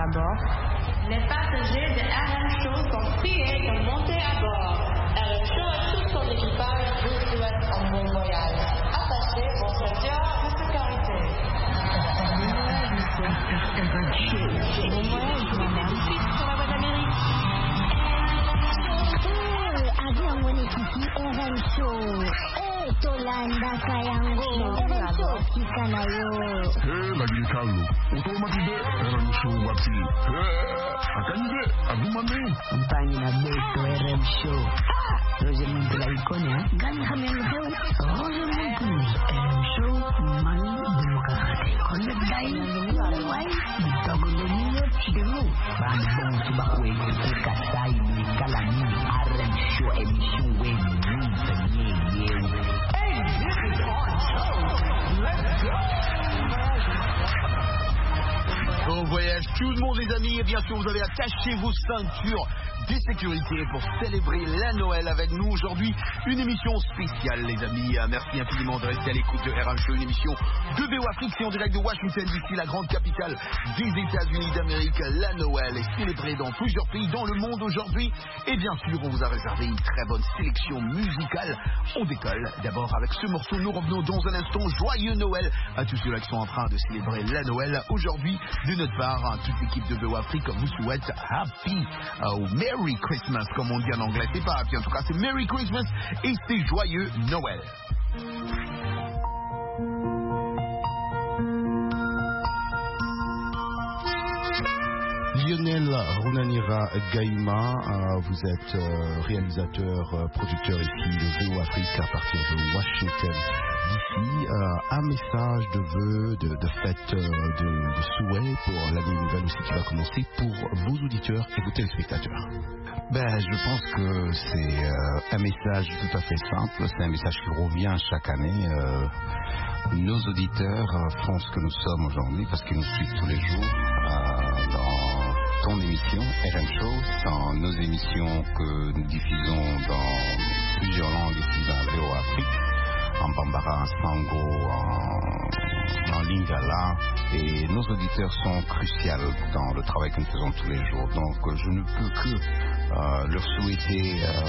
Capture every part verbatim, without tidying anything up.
à bord. Les passagers de R M Show sont priés de monter à bord. R M Show et tout son équipage vous souhaitent un bon voyage. Attachez vos ceintures de sécurité. Bon voyage, madame. Sur la voie d'Amérique. Avion mwenyekiti R M Show. Eh, Tolanda Kayango. R M Show kikanayo. Eh, lagi kalu. Otomatide R M Show wati. Eh, akanje agumane. Mpanyi na beto R M Show. Roger Muntula ikonya. Gani kamengo. Roger Muntula. R M Show mani demokrasi. Konde dai. Wai. Bitagulo niyo chidu. Bang subakwe kasai ni kalani. R M Show emission we ni ye. Hey, this is our show. Let's go. Bon voyage tout le monde les amis, et bien sûr vous avez attaché vos ceintures de sécurité pour célébrer la Noël avec nous aujourd'hui. Une émission spéciale les amis, merci infiniment de rester à l'écoute de R M Show, une émission de V O Afrique, c'est en direct de Washington D C, la grande capitale des États-Unis d'Amérique. La Noël est célébrée dans plusieurs pays dans le monde aujourd'hui, et bien sûr on vous a réservé une très bonne sélection musicale. On décolle d'abord avec ce morceau, nous revenons dans un instant. Joyeux Noël à tous ceux-là qui sont en train de célébrer la Noël aujourd'hui. De notre part, toute l'équipe de V O Afrique vous souhaite Happy ou uh, Merry Christmas, comme on dit en anglais. C'est pas Happy, en tout cas c'est Merry Christmas et c'est Joyeux Noël. Lionel Runanira Gaïma, euh, vous êtes euh, réalisateur, euh, producteur ici de V O Afrique à partir de Washington D C. Euh, un message de vœux, de, de fête, euh, de, de souhait pour l'année nouvelle aussi qui va commencer pour vos auditeurs et vos téléspectateurs. Ben, je pense que c'est euh, un message tout à fait simple, c'est un message qui revient chaque année. Euh, nos auditeurs euh, font ce que nous sommes aujourd'hui parce qu'ils nous suivent tous les jours euh, dans ton émission R M Show, dans nos émissions que nous diffusons dans plusieurs langues ici dans V O Afrique, en Bambara, en Sango, en, en Lingala, et nos auditeurs sont cruciaux dans le travail que nous faisons tous les jours. Donc je ne peux que euh, leur souhaiter euh,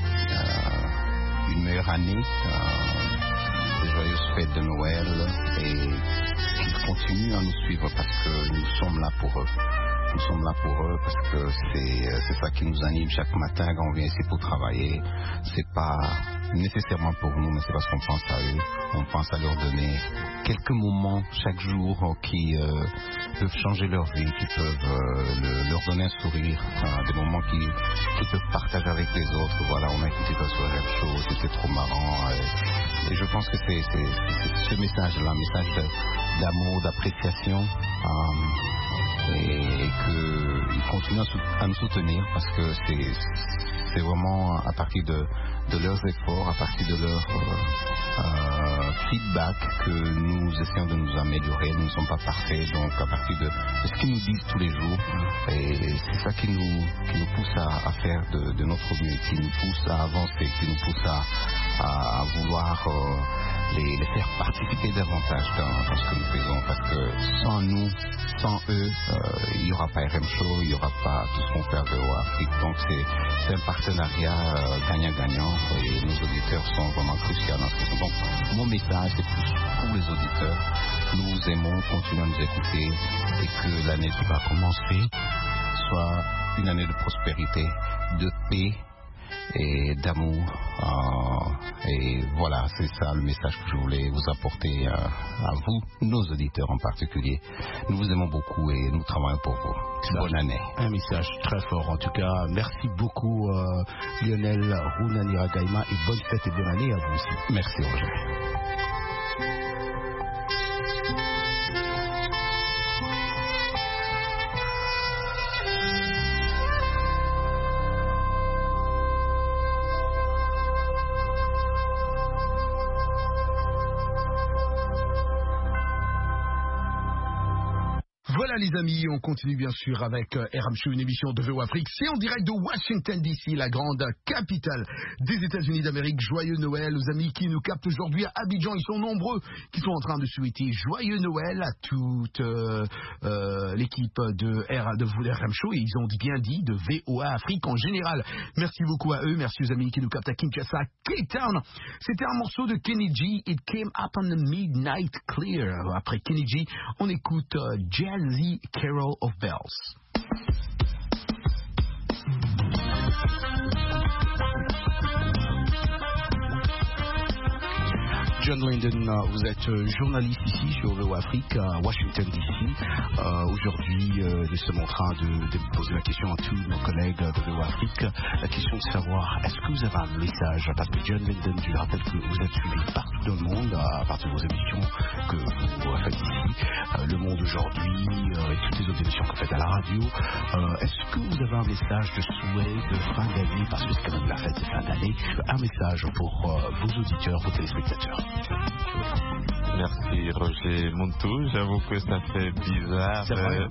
euh, une meilleure année, euh, de joyeuses fêtes de Noël, et qu'ils continuent à nous suivre parce que nous sommes là pour eux. Nous sommes là pour eux parce que c'est, c'est ça qui nous anime chaque matin quand on vient ici pour travailler. C'est pas nécessairement pour nous, mais c'est parce qu'on pense à eux. On pense à leur donner quelques moments chaque jour qui euh, peuvent changer leur vie, qui peuvent euh, le, leur donner un sourire, euh, des moments qu'ils, qu'ils peuvent partager avec les autres. Voilà, on a écouté ta soirée, chose, c'était trop marrant. Et, et je pense que c'est, c'est, c'est ce message-là, un message de, d'amour, d'appréciation. Euh, et qu'ils continuent à nous soutenir parce que c'est, c'est vraiment à partir de, de leurs efforts, à partir de leur euh, euh, feedback que nous essayons de nous améliorer. Nous ne sommes pas parfaits, donc à partir de, de ce qu'ils nous disent tous les jours, et c'est ça qui nous, qui nous pousse à, à faire de, de notre mieux, qui nous pousse à avancer, qui nous pousse à, à vouloir euh, les, les faire participer davantage dans, dans ce que nous faisons, parce que sans nous, sans eux, euh, il n'y aura pas R M Show, il n'y aura pas tout ce qu'on fait à V O Afrique. Donc c'est, c'est un partenariat euh, gagnant-gagnant, et nos auditeurs sont vraiment cruciaux dans ce qu'ils font. Donc mon message c'est plus pour les auditeurs. Nous aimons continuer à nous écouter, et que l'année qui va commencer soit une année de prospérité, de paix et d'amour, euh, et voilà, c'est ça le message que je voulais vous apporter euh, à vous, nos auditeurs en particulier. Nous vous aimons beaucoup et nous travaillons pour vous. Bonne année. Un message très fort en tout cas. Merci beaucoup euh, Lionel Runanira Gaïma, et bonne fête et bonne année à vous aussi. Merci Roger. Voilà les amis, on continue bien sûr avec euh, R M Show, une émission de V O Afrique. C'est en direct de Washington D C, la grande capitale des États-Unis d'Amérique. Joyeux Noël aux amis qui nous captent aujourd'hui à Abidjan. Ils sont nombreux qui sont en train de souhaiter joyeux Noël à toute euh, euh, l'équipe de, R, de R M Show. Et ils ont bien dit de V O A Afrique en général. Merci beaucoup à eux, merci aux amis qui nous captent à Kinshasa, Cape Town. C'était un morceau de Kenny G, It Came Up on the Midnight Clear. Après Kenny G, on écoute euh, Jazzy Carol of Bells. John Linden, vous êtes journaliste ici sur V O Afrique à Washington D C. Euh, Aujourd'hui, euh, nous sommes en train de, de poser la question à tous nos collègues de V O Afrique. La question de savoir, est-ce que vous avez un message? Parce que John Linden, je rappelle que vous êtes suivi partout dans le monde à partir de vos émissions que vous faites ici. Euh, le Monde aujourd'hui euh, et toutes les autres émissions que vous faites à la radio. Euh, est-ce que vous avez un message de souhait de fin d'année, parce que c'est quand même la fête de fin d'année, un message pour euh, vos auditeurs, vos téléspectateurs? Merci Roger Montou, j'avoue que ça fait bizarre euh,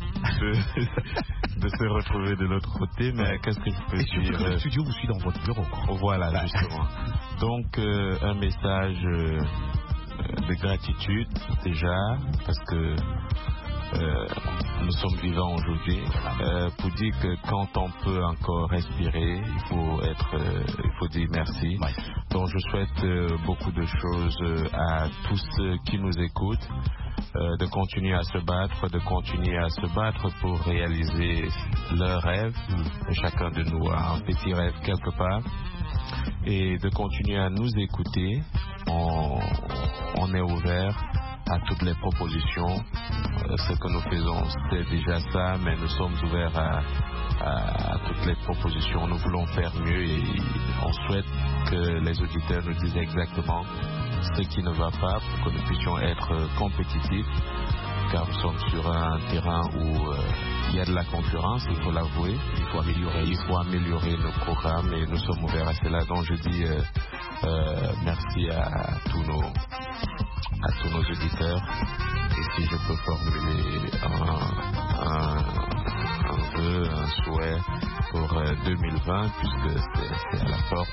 de, de se retrouver de l'autre côté, mais ouais. Qu'est-ce que je peux Et dire? surtout que le studio vous suit dans votre bureau. Quoi. Voilà, ouais. Justement. Donc euh, un message euh, de gratitude déjà, parce que euh, nous sommes vivants aujourd'hui, euh, pour dire que quand on peut encore respirer, il faut être, euh, il faut dire merci. Ouais. Donc je souhaite euh, beaucoup de choses euh, à tous ceux qui nous écoutent, euh, de continuer à se battre, de continuer à se battre pour réaliser leurs rêves. Mmh. Chacun de nous a un petit rêve quelque part, et de continuer à nous écouter. On, on est ouvert à toutes les propositions. Euh, ce que nous faisons, c'est déjà ça, mais nous sommes ouverts à, à, à toutes les propositions. Nous voulons faire mieux et on souhaite que les auditeurs nous disent exactement ce qui ne va pas pour que nous puissions être compétitifs, car nous sommes sur un terrain où euh, il y a de la concurrence, il faut l'avouer. Il faut améliorer, il faut améliorer nos programmes et nous sommes ouverts à cela. Donc je dis euh, euh, merci à tous nos à tous nos auditeurs, et si je peux formuler un, un, un vœu, un souhait pour euh, deux mille vingt, puisque c'est, c'est à la porte,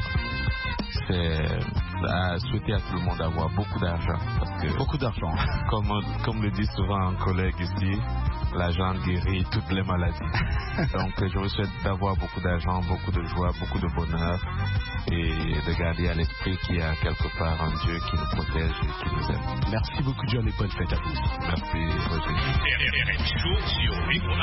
c'est à souhaiter à tout le monde d'avoir beaucoup d'argent, parce que beaucoup d'argent, comme, comme le dit souvent un collègue ici, l'argent guérit toutes les maladies. Donc je vous souhaite d'avoir beaucoup d'argent, beaucoup de joie, beaucoup de bonheur, et de garder à l'esprit qu'il y a quelque part un Dieu qui nous protège et qui nous aime. Merci beaucoup John et bonne fête à tous. Merci Roger. R M Show sur V O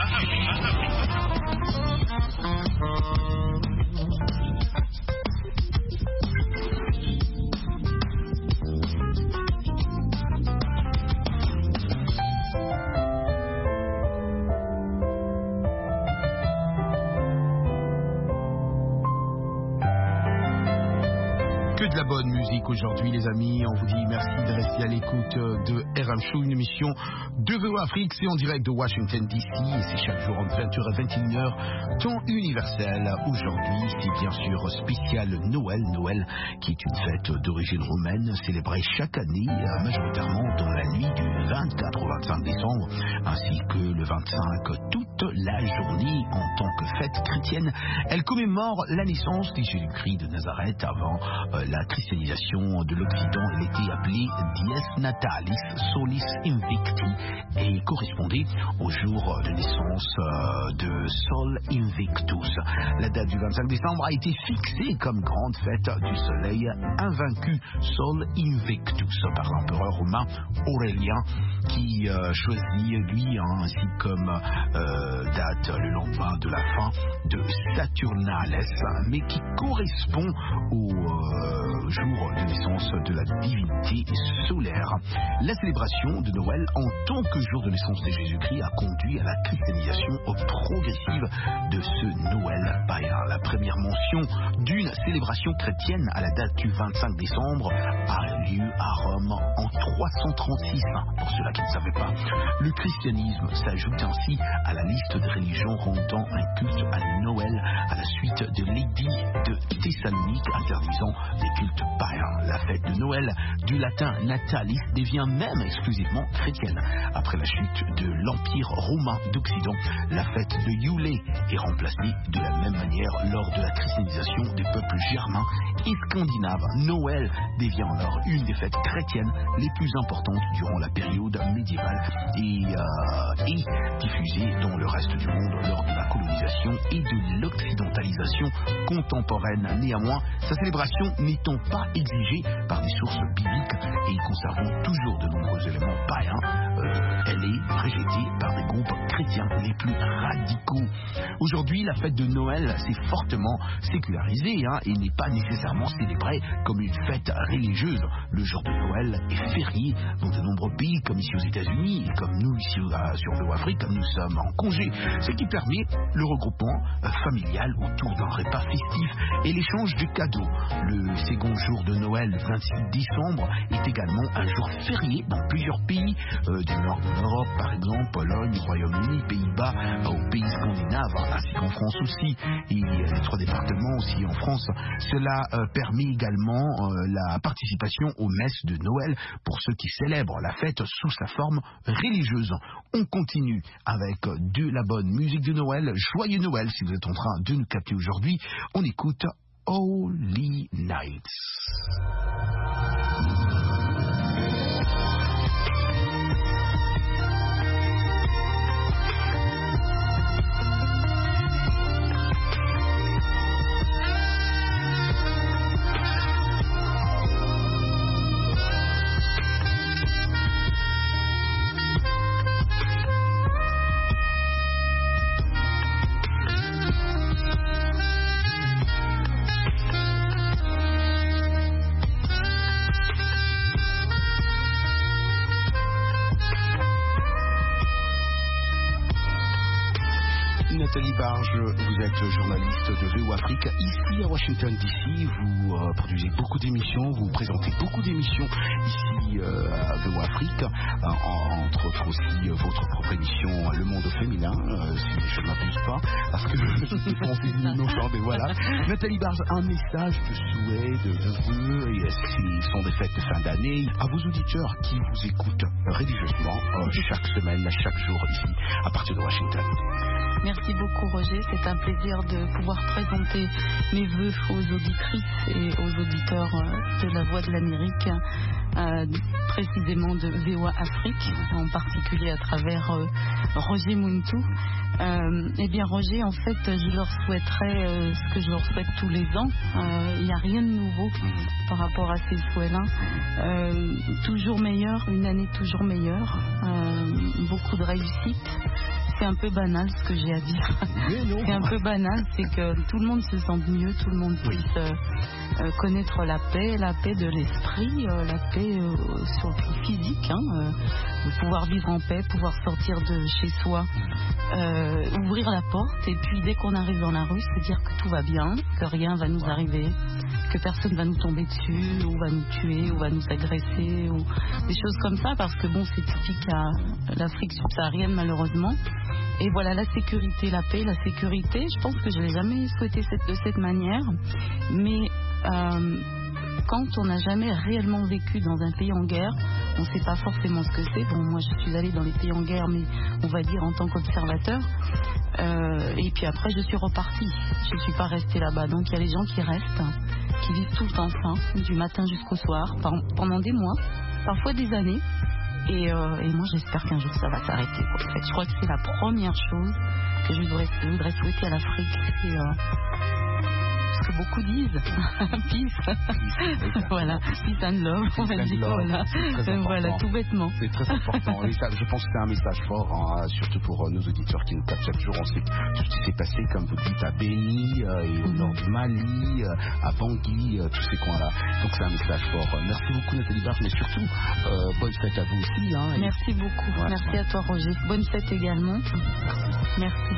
De la bonne musique aujourd'hui les amis, on vous dit merci de rester à l'écoute de R M Show, une émission de V O Afrique, c'est en direct de Washington D C et c'est chaque jour entre vingt heures et vingt et une heures, temps universel. Aujourd'hui c'est bien sûr spécial Noël, Noël qui est une fête d'origine romaine célébrée chaque année majoritairement dans la nuit du vingt-quatre au vingt-cinq décembre, ainsi que le vingt-cinq, toute la journée en tant que fête chrétienne. Elle commémore la naissance de Jésus-Christ de Nazareth. Avant euh, la christianisation de l'Occident, elle était appelée Dies Natalis Solis Invicti et correspondait au jour de naissance euh, de Sol Invictus. La date du vingt-cinq décembre a été fixée comme grande fête du soleil invaincu, Sol Invictus, par l'empereur romain Aurélien, qui euh, choisit lui hein, ainsi comme euh, date le lendemain de la fin de Saturnales, mais qui correspond au euh, jour de naissance de la divinité solaire. La célébration de Noël en tant que jour de naissance de Jésus-Christ a conduit à la christianisation progressive de ce Noël païen. La première mention d'une célébration chrétienne à la date du vingt-cinq décembre a lieu à Rome en trois cent trente-six. Pour ceux-là qui ne savaient pas, le christianisme s'ajoute ainsi à la liste des religions rendant un culte à Noël à la suite de l'édit de Thessalonique interdisant les cultes païens. La fête de Noël, du latin natalis, devient même exclusivement chrétienne après la chute chute de l'Empire romain d'Occident, la fête de Yule est remplacée de la même manière lors de la christianisation des peuples germains et scandinaves. Noël devient alors une des fêtes chrétiennes les plus importantes durant la période médiévale et euh, est diffusée dans le reste du monde lors de la colonisation et de l'occidentalisation contemporaine. Néanmoins, sa célébration n'étant pas exigée par des sources bibliques et conservant toujours de nombreux éléments païens, euh, elle est rejetée par des groupes chrétiens les plus radicaux. Aujourd'hui, la fête de Noël s'est fortement sécularisée hein, et n'est pas nécessairement célébrée comme une fête religieuse. Le jour de Noël est férié dans de nombreux pays, comme ici aux États-Unis et comme nous ici euh, sur V O Afrique, comme nous sommes en congé, ce qui permet le regroupement euh, familial autour d'un repas festif et l'échange de cadeaux. Le second jour de Noël, le vingt-six décembre, est également un jour férié dans plusieurs pays euh, du nord de l'Europe, par exemple Pologne, Royaume-Uni, Pays-Bas, euh, aux pays scandinaves, ainsi qu'en France aussi, et euh, les trois départements aussi en France. Cela euh, permet également euh, la participation aux messes de Noël pour ceux qui célèbrent la fête sous sa forme religieuse. On continue avec de la bonne musique de Noël. Joyeux Noël si vous êtes en train de nous capter aujourd'hui. On écoute Holy Nights. Nathalie Barge, vous êtes journaliste de V O Afrique ici à Washington D C. Vous euh, produisez beaucoup d'émissions, vous présentez beaucoup d'émissions ici euh, à V O Afrique, euh, en, entre autres aussi euh, votre propre émission Le Monde Féminin, euh, si je ne m'abuse pas, parce que je pense nos chambres, et voilà. Nathalie Barge, un message de souhait, de, de vœux, et ce sont des fêtes de fin d'année, à vos auditeurs qui vous écoutent religieusement euh, chaque semaine, chaque jour ici à partir de Washington. Merci beaucoup Roger, c'est un plaisir de pouvoir présenter mes vœux aux auditrices et aux auditeurs de la Voix de l'Amérique, euh, précisément de V O Afrique, en particulier à travers euh, Roger Muntu. Euh, eh bien Roger, en fait, je leur souhaiterais euh, ce que je leur souhaite tous les ans. Il n'y a rien de nouveau par rapport à ces souhaits-là. Euh, toujours meilleur, une année toujours meilleure, euh, beaucoup de réussite. C'est un peu banal ce que j'ai à dire. C'est un peu banal, c'est que tout le monde se sente mieux, tout le monde puisse euh, euh, connaître la paix, la paix de l'esprit, euh, la paix euh, sur le plan physique, hein, euh, de pouvoir vivre en paix, pouvoir sortir de chez soi, euh, ouvrir la porte et puis dès qu'on arrive dans la rue, se dire que tout va bien, que rien va nous arriver, que personne va nous tomber dessus, ou va nous tuer, ou va nous agresser, ou des choses comme ça, parce que bon, c'est typique à l'Afrique subsaharienne malheureusement. Et voilà, la sécurité, la paix, la sécurité, je pense que je ne l'ai jamais souhaité cette, de cette manière, mais euh, quand on n'a jamais réellement vécu dans un pays en guerre, on ne sait pas forcément ce que c'est. Bon, moi je suis allée dans les pays en guerre, mais on va dire en tant qu'observateur. Euh, et puis après, je suis repartie. Je ne suis pas restée là-bas. Donc il y a les gens qui restent, qui vivent tout le temps ça, du matin jusqu'au soir, pendant des mois, parfois des années. Et, euh, et moi, j'espère qu'un jour, ça va s'arrêter. En fait, je crois que c'est la première chose que je voudrais, je voudrais souhaiter à l'Afrique. C'est euh, ce que beaucoup disent. Peace. Voilà, peace and love. On va dire voilà. Voilà, tout bêtement. C'est très important. Et ça, je pense que c'est un message fort, hein, surtout pour euh, nos auditeurs qui nous captent chaque jour. On sait tout ce qui s'est passé, comme vous dites, à Béni, euh, et au nord du Mali, euh, à Bangui, euh, tous ces coins-là. Donc c'est un message fort. Merci beaucoup Nathalie Barge, mais surtout, euh, bonne fête à vous aussi. Hein, et... Merci beaucoup. Voilà. Merci à toi Roger. Bonne fête également. Merci.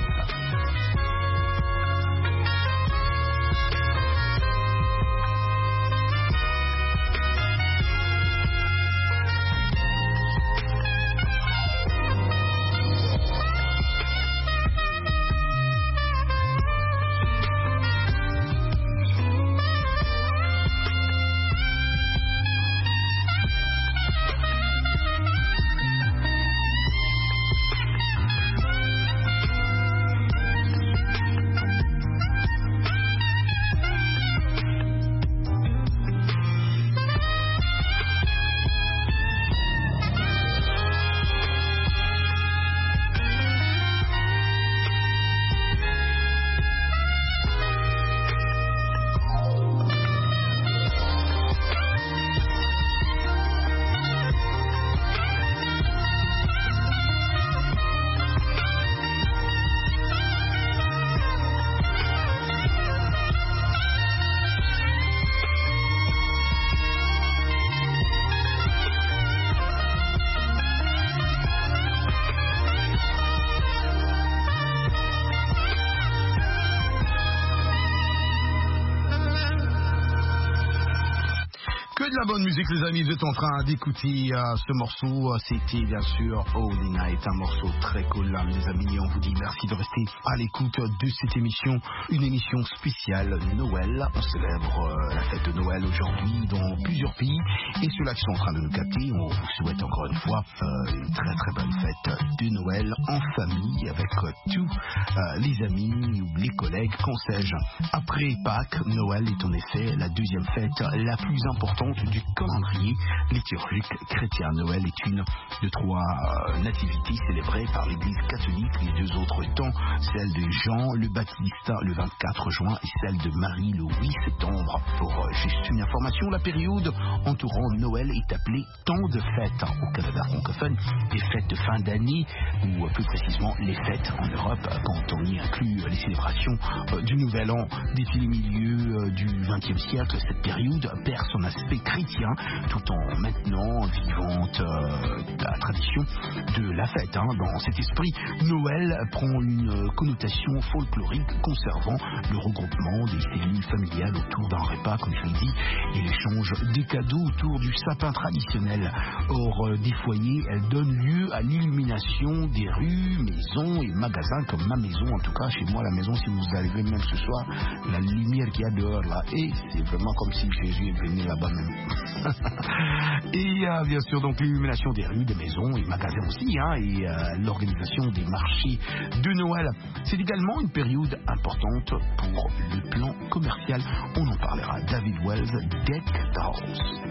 la bonne musique, les amis. Vous êtes en train d'écouter euh, ce morceau. C'était bien sûr Holy Night, un morceau très cool, là, les amis. On vous dit merci de rester à l'écoute de cette émission, une émission spéciale Noël. On célèbre euh, la fête de Noël aujourd'hui dans plusieurs pays. Et ceux-là qui sont en train de nous capter, on vous souhaite encore une fois euh, une très très bonne fête de Noël en famille avec euh, tous euh, les amis ou les collègues, qu'en sais-je. Après Pâques, Noël est en effet la deuxième fête la plus importante du calendrier liturgique chrétien. Noël est une de trois euh, nativités célébrées par l'Église catholique, les deux autres étant celle de Jean le Baptiste le vingt-quatre juin et celle de Marie le huit septembre. Pour euh, juste une information, la période entourant Noël est appelée temps de fête au Canada francophone, des fêtes de fin d'année ou euh, plus précisément les fêtes en Europe quand on y inclut euh, les célébrations euh, du Nouvel An. Depuis le milieu euh, du vingtième siècle, cette période perd son aspect chrétien tout en maintenant vivante euh, la tradition de la fête. Hein. Dans cet esprit, Noël prend une connotation folklorique conservant le regroupement des cellules familiales autour d'un repas, comme je l'ai dit, et l'échange des cadeaux autour du sapin traditionnel. Or, euh, des foyers, elles donnent lieu à l'illumination des rues, maisons et magasins, comme ma maison, en tout cas chez moi, la maison, si vous arrivez même ce soir, la lumière qu'il y a dehors là, et c'est vraiment comme si Jésus est venu là-bas même. Et il y a bien sûr donc l'illumination des rues, des maisons et magasins aussi, hein, et euh, l'organisation des marchés de Noël. C'est également une période importante pour le plan commercial. On en parlera. David Wells, Deck the House.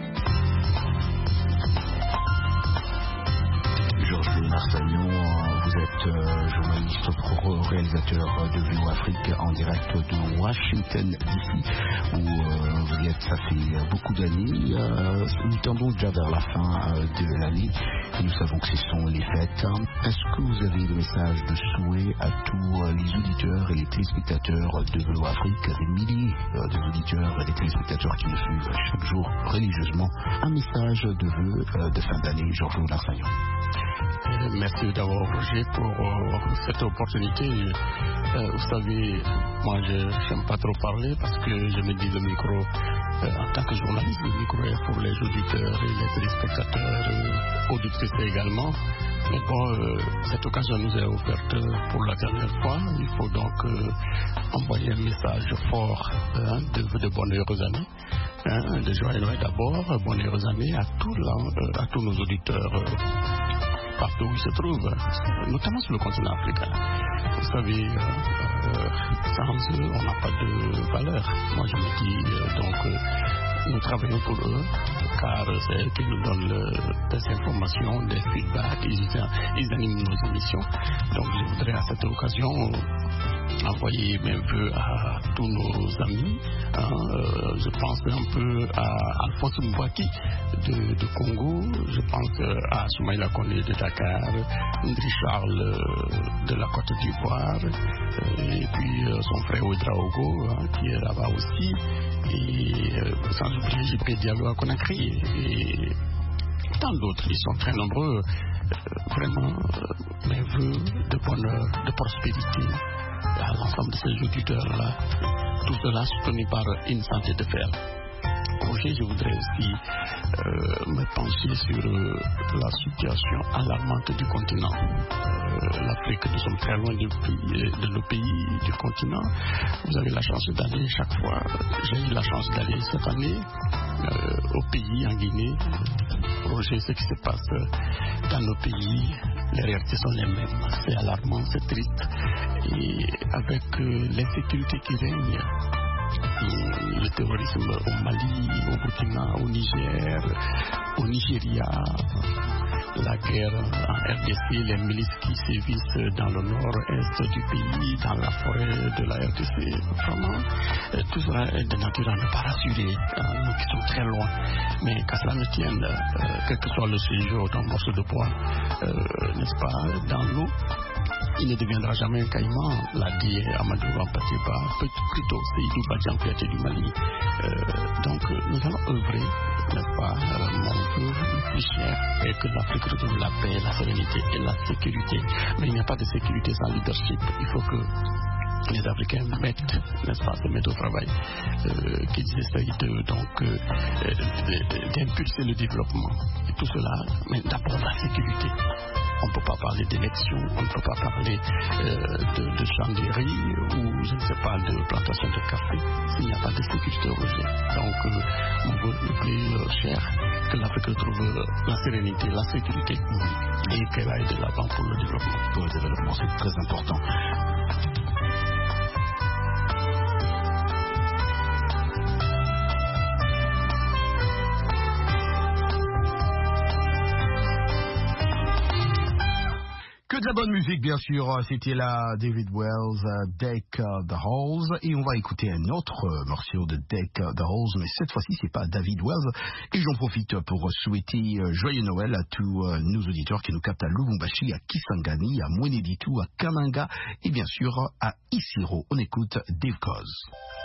Georges Leonard-Sagnon, vous êtes euh, journaliste réalisateur de V O Afrique en direct de Washington D C, où euh, vous y êtes, ça fait beaucoup d'années. Euh, nous tendons déjà vers la fin euh, de l'année et nous savons que ce sont les fêtes. Est-ce que vous avez des messages de souhait à tous euh, les auditeurs et les téléspectateurs de V O Afrique, des milliers euh, d'auditeurs et des téléspectateurs qui nous suivent chaque jour religieusement, un message de vœux euh, de fin d'année, Georges Leonard-Sagnon? Merci d'abord, Roger, pour euh, cette opportunité. Euh, vous savez, moi, je n'aime pas trop parler parce que je me dis le micro, euh, en tant que journaliste, le micro est pour les auditeurs et les téléspectateurs, euh, auditrices également. Mais bon, euh, cette occasion nous est offerte pour la dernière fois. Il faut donc euh, envoyer un message fort hein, de, de bonnes heureuses années. Hein, de joyeux Noël d'abord, bonnes heureuses années à, tout la, à tous nos auditeurs. Euh, partout où ils se trouvent, notamment sur le continent africain. Vous savez, euh, sans eux, on n'a pas de valeur. Moi, je me dis, euh, donc, euh, nous travaillons pour eux, car c'est eux qui nous donnent le, des informations, des feedbacks, ils, ils animent nos émissions. Donc, je voudrais à cette occasion envoyer mes vœux à tous nos amis. Hein, euh, je pense un peu à Alphonse Mbouaki de, de Congo, je pense à Soumaïla Koné de Dakar, Ndri Charles de la Côte d'Ivoire, et puis euh, son frère Ouedraogo hein, qui est là-bas aussi, et euh, sans oublier Jibril Diallo à Conakry, et tant d'autres, ils sont très nombreux. Euh, vraiment, euh, mes vœux de bonheur, de prospérité à l'ensemble de ces auditeurs-là, tout cela soutenu par une santé de fer. Roger, je voudrais aussi euh, me pencher sur euh, la situation alarmante du continent. Euh, L'Afrique, nous sommes très loin du pays, de nos pays, du continent. Vous avez la chance d'aller chaque fois. J'ai eu la chance d'aller cette année euh, au pays, en Guinée. Roger, ce qui se passe dans nos pays, les réalités sont les mêmes. C'est alarmant, c'est triste. Et avec euh, l'insécurité qui règne, le terrorisme au Mali, au Burkina, au Niger, au Nigeria, la guerre en R D C, les milices qui sévissent dans le nord-est du pays, dans la forêt de la R D C. Vraiment, tout cela est de nature à ne pas rassurer, hein, nous qui sommes très loin. Mais qu'à cela ne tienne, euh, quel que soit le séjour d'un morceau de bois, euh, n'est-ce pas, dans l'eau, il ne deviendra jamais un caïman, l'a dit Amadou Ampatiba, plutôt Seydou Badjan du Mali. Euh, donc nous allons œuvrer, n'est-ce pas, euh, mon vœu le plus cher est que l'Afrique retrouve la paix, la sérénité et la sécurité. Mais il n'y a pas de sécurité sans leadership. Il faut que les Africains mettent, n'est-ce pas, se mettent au travail, euh, qu'ils essayent de, donc, euh, d'impulser le développement. Et tout cela, mais d'abord la sécurité. On ne peut pas parler d'élection, on ne peut pas parler euh, de, de champs de riz ou, je ne sais pas, de plantation de café s'il n'y a pas de sécurité au Roger. Donc, euh, on veut le plus euh, cher que l'Afrique retrouve euh, la sérénité, la sécurité et qu'elle aille de l'avant pour le développement. Pour le développement, c'est très important. Que de la bonne musique, bien sûr. C'était là David Wells, uh, Deck uh, the Halls. Et on va écouter un autre uh, morceau de Deck uh, the Halls, mais cette fois-ci, c'est pas David Wells. Et j'en profite pour souhaiter uh, joyeux Noël à tous uh, nos auditeurs qui nous captent à Lubumbashi, à Kisangani, à Mweneditu, à Kananga et bien sûr à Isiro. On écoute Dave Koz.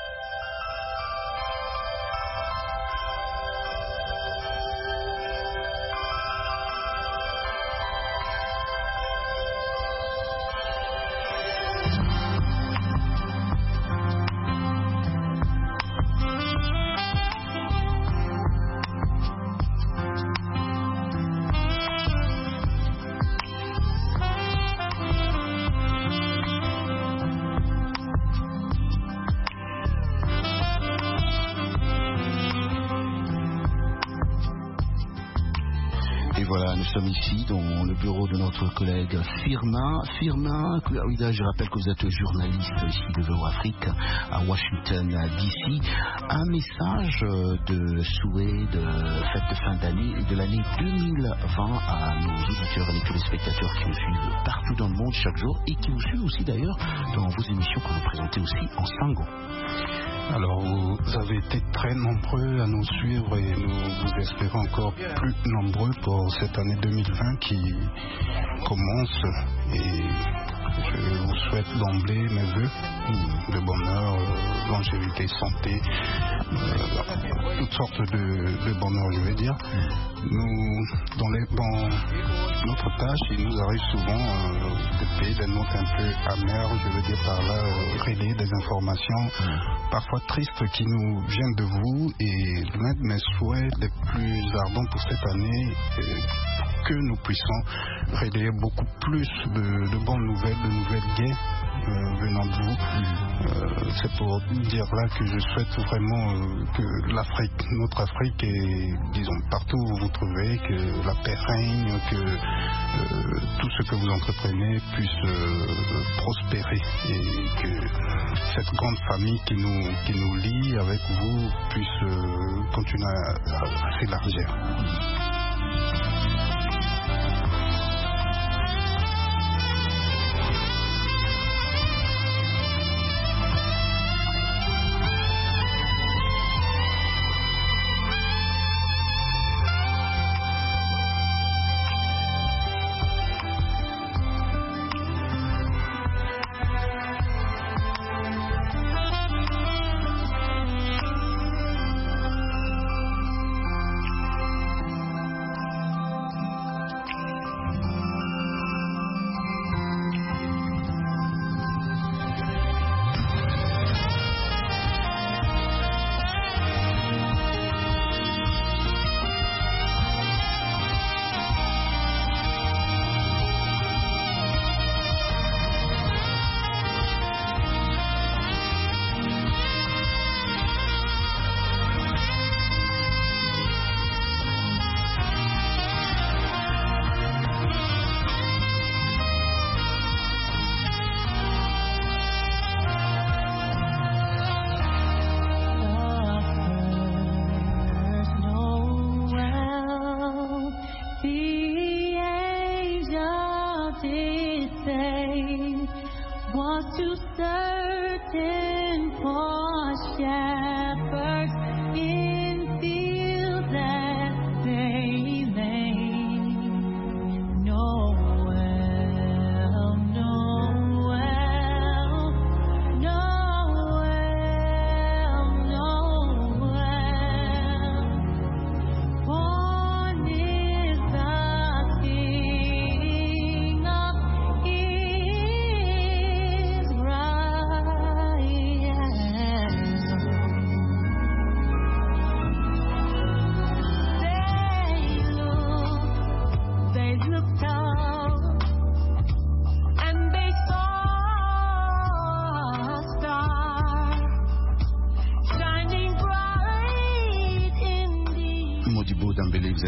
Nous sommes ici dans le bureau de notre collègue Firmin. Firmin, je rappelle que vous êtes journaliste ici de V O Afrique à Washington D C. Un message de souhait de fête de fin d'année de l'année deux mille vingt à nos auditeurs et tous les spectateurs qui nous suivent partout dans le monde chaque jour et qui vous suivent aussi d'ailleurs dans vos émissions que vous présentez aussi en Sango. Alors, vous avez été très nombreux à nous suivre et nous vous espérons encore plus nombreux pour cette année deux mille vingt qui commence. Et je vous souhaite d'emblée mes vœux de bonheur, longévité, santé, euh, toutes sortes de, de bonheur, je vais dire. Nous, dans, les, dans notre tâche, il nous arrive souvent euh, de payer des notes un peu amères, je veux dire par là, euh, relayer des informations parfois tristes qui nous viennent de vous et l'un de mes souhaits les plus ardents pour cette année est que nous puissions relayer beaucoup plus de, de bonnes nouvelles, de nouvelles gaies euh, venant de vous. Euh, c'est pour dire là que je souhaite vraiment euh, que l'Afrique, notre Afrique, et disons partout où vous vous trouvez, que la paix règne, que euh, tout ce que vous entreprenez puisse euh, prospérer et que cette grande famille qui nous, qui nous lie avec vous puisse euh, continuer à, à s'élargir.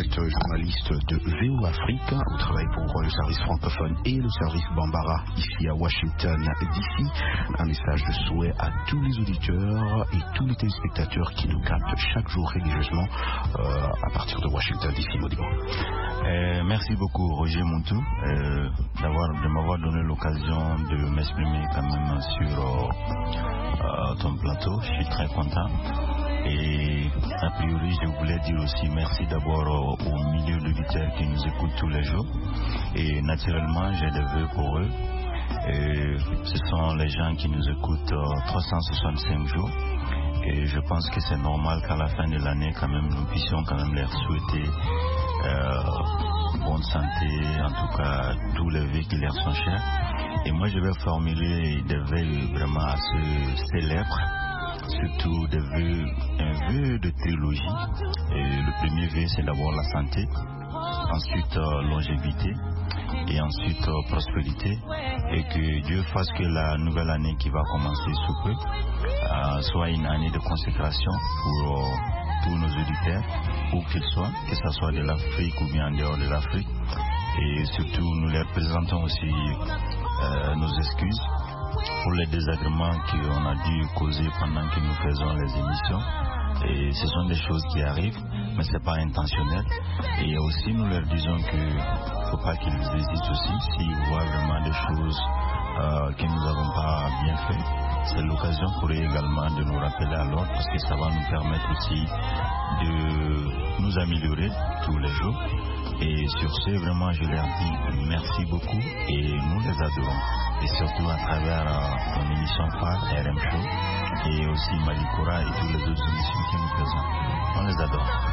êtes journaliste de V O Afrique. Vous travaillez pour le service francophone et le service Bambara ici à Washington D C. Un message de souhait à tous les auditeurs et tous les téléspectateurs qui nous captent chaque jour religieusement euh, à partir de Washington D C. Modibo. Euh, merci beaucoup Roger Montou euh, d'avoir, de m'avoir donné l'occasion de m'exprimer quand même sur euh, euh, ton plateau. Je suis très content. Et a priori, je voulais dire aussi merci d'abord au, au milieu d'auditeurs qui nous écoutent tous les jours. Et naturellement, j'ai des vœux pour eux. Et ce sont les gens qui nous écoutent euh, trois cent soixante-cinq jours. Et je pense que c'est normal qu'à la fin de l'année, quand même, nous puissions quand même leur souhaiter euh, bonne santé, en tout cas tous les vœux qui leur sont chers. Et moi, je vais formuler des vœux vraiment assez célèbres. Surtout des vœux, un vœu de trilogie. Et le premier vœu, c'est d'abord la santé, ensuite euh, longévité et ensuite euh, prospérité. Et que Dieu fasse que la nouvelle année qui va commencer sous peu euh, soit une année de consécration pour euh, tous nos auditeurs, où qu'ils soient, que ce soit de l'Afrique ou bien en dehors de l'Afrique. Et surtout, nous leur présentons aussi euh, nos excuses pour les désagréments qu'on a dû causer pendant que nous faisons les émissions. Et ce sont des choses qui arrivent, mais ce n'est pas intentionnel. Et aussi, nous leur disons qu'il ne faut pas qu'ils hésitent aussi. S'ils voient vraiment des choses euh, que nous n'avons pas bien fait, c'est l'occasion pour eux également de nous rappeler à l'ordre, parce que ça va nous permettre aussi de nous améliorer tous les jours. Et sur ce, vraiment, je leur dis merci beaucoup et nous les adorons. Et surtout à travers euh, mon émission phare, R M Show, et aussi Malikora et toutes les autres émissions qui nous présentent. On les adore.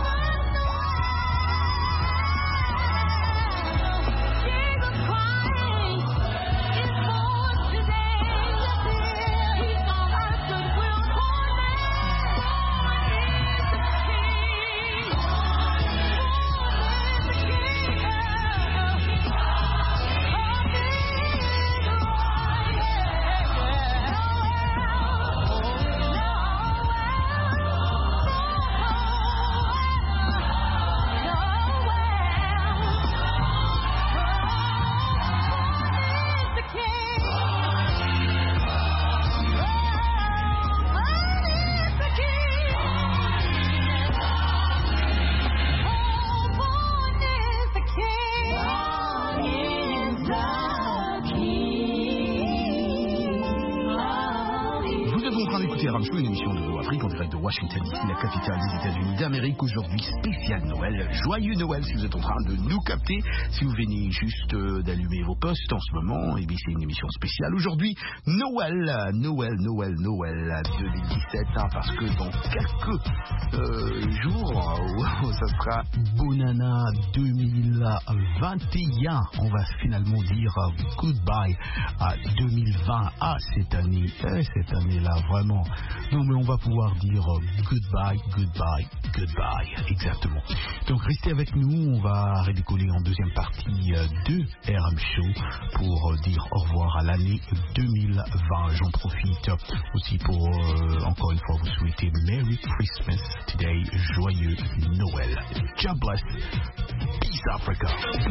Une émission de V O Afrique en direct de Washington D C, la capitale des États-Unis d'Amérique. Aujourd'hui, spécial Noël. Joyeux Noël si vous êtes en train de nous capter. Si vous venez juste euh, d'allumer vos postes en ce moment, et bien c'est une émission spéciale. Aujourd'hui, Noël, Noël, Noël, Noël deux mille dix-sept, hein, parce que dans quelques euh, jours, euh, ça sera Bonana deux mille vingt et un. On va finalement dire euh, goodbye à deux mille vingt, à cette année, eh, cette année-là, vraiment. Non, mais on va pouvoir dire euh, goodbye, goodbye, goodbye. Exactement. Donc, restez avec nous. On va redécoller en deuxième partie euh, de R M Show pour euh, dire au revoir à l'année deux mille vingt. J'en profite aussi pour, euh, encore une fois, vous souhaiter Merry Christmas today. Joyeux Noël. God bless. Peace, Africa.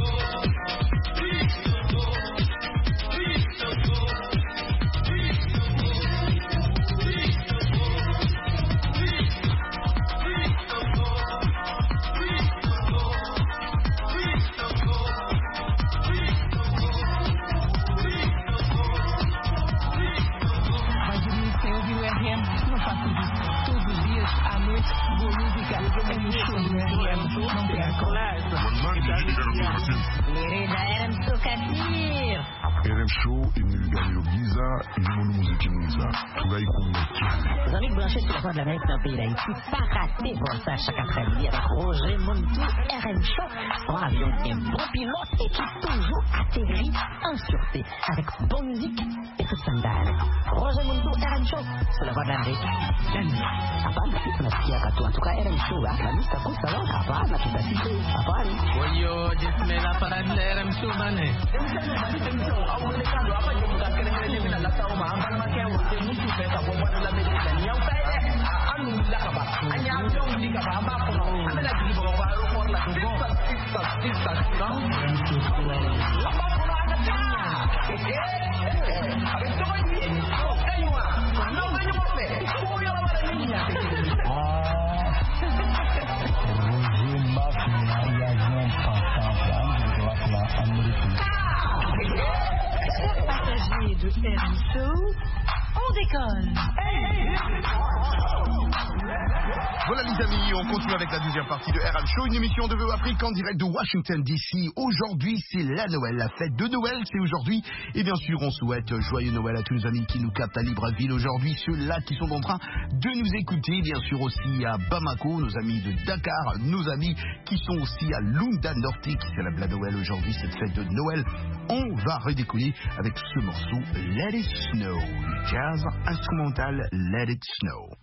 R M Show imeganyiro byiza irimo n'umuziki mwiza turayikunda cyane. Les amis branchés sur la voix de l'Amérique dans le pays d'Haïti, pas raté pour ça chaque après-midi avec Roger Montou, R M Show, en avion un bon pilote et qui toujours atterrit en sûreté avec bonne musique et tout standard. Roger Montou, R M Show, sur la voix de l'Amérique. Hapana, tunasikia katu, en tout cas R M Show, la lista kusa wao, hapana, tutasikia, hapana. Oyo, jismela para R M Show, bane. Passagers de R M Show, on décolle. Voilà les amis, on continue avec la deuxième partie de R M Show, une émission de V O Afrique en direct de Washington D C. Aujourd'hui c'est la Noël, la fête de Noël c'est aujourd'hui. Et bien sûr on souhaite joyeux Noël à tous nos amis qui nous captent à Libreville aujourd'hui, ceux-là qui sont en train de nous écouter, bien sûr aussi à Bamako, nos amis de Dakar, nos amis qui sont aussi à Lunda Norte qui célèbrent la Noël aujourd'hui, cette fête de Noël. On va redécoller avec ce morceau Let It Snow, jazz instrumental Let It Snow.